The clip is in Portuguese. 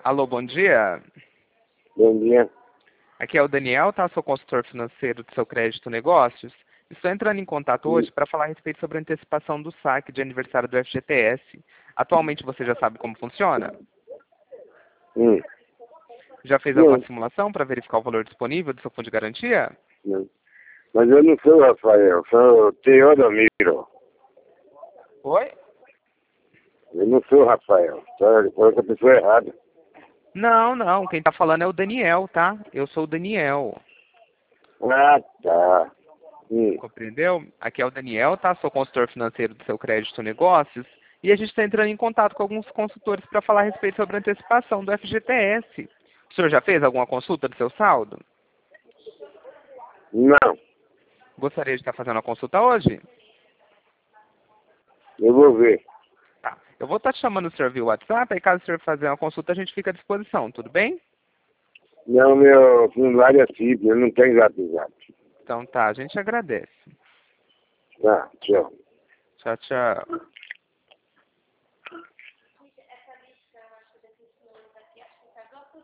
Alô, bom dia. Bom dia. Aqui é o Daniel, tá? Sou consultor financeiro do seu crédito negócios. Estou entrando em contato hoje para falar a respeito sobre a antecipação do saque de aniversário do FGTS. Atualmente você já sabe como funciona? Hum. Já fez alguma Não, simulação para verificar o valor disponível do seu fundo de garantia? não. Mas eu não sou o Rafael, sou o Teodomiro. Oi? Eu não sou o Rafael, foi outra pessoa errada. Não, não. Quem tá falando é o Daniel, tá? Eu sou o Daniel. Ah, tá. Compreendeu? Aqui é o Daniel, tá? Sou consultor financeiro do seu crédito negócios. E a gente está entrando em contato com alguns consultores para falar a respeito sobre a antecipação do FGTS. O senhor já fez alguma consulta do seu saldo? Não, Gostaria de estar fazendo a consulta hoje? eu vou ver. Tá. Eu vou estar te chamando o senhor via WhatsApp, aí caso o senhor fazer uma consulta, a gente fica à disposição, tudo bem? Não, meu formulário é simples, eu não tenho zap. Então tá, a gente agradece. Tá, tchau. Tchau, tchau.